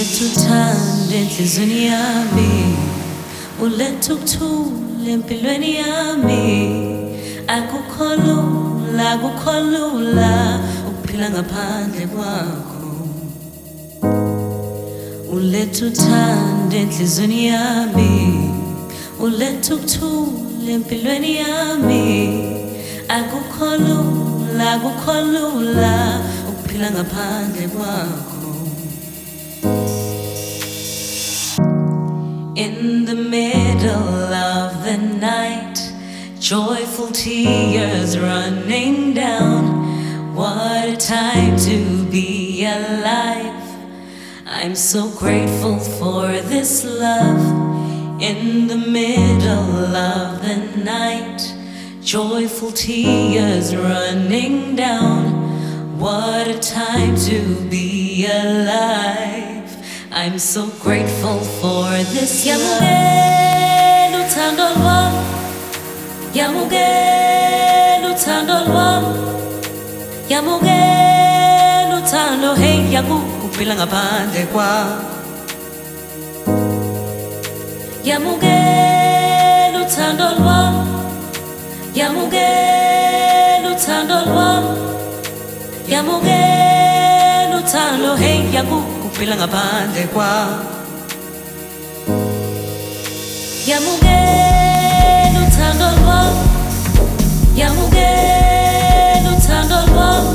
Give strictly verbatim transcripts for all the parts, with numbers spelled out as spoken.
uthanda enhlizweni yami, uletha ukuthula empilweni yami. Akukho lula, akukho lula ukuphila ngaphandle kwakho. Uletha uthanda enhlizweni yami, uletha ukuthula empilweni yami. Akukho lula, akukho lula ukuphila ngaphandle kwakho. In the middle of the night, joyful tears running down. What a time to be alive. I'm so grateful for this love. In the middle of the night, joyful tears running down. What a time to be alive. I'm so grateful for this love. Yamugelu uthando lwami, yamugelu uthando lwami, yamugelu uthando, hey yakuphila ngaphandle kwakho. Yamugelu uthando lwami, yamugelu uthando lwami, yamugelu uthando, hey yakuphila ngaphandle kwakho. Yamugelu uthando lwami, yamugelu uthando lwami,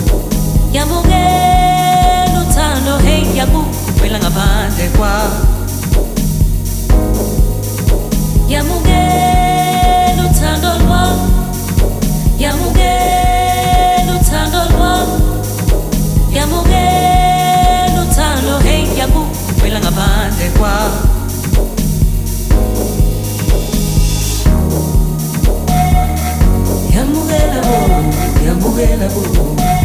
yamugelu uthando, hey yakuphila ngaphandle kwakho. Yamugelu uthando lwami, yamugelu uthando lwami, yamugelu uthando, hey yakuphila ngaphandle kwakho. Yamugela bo, yamugela bo.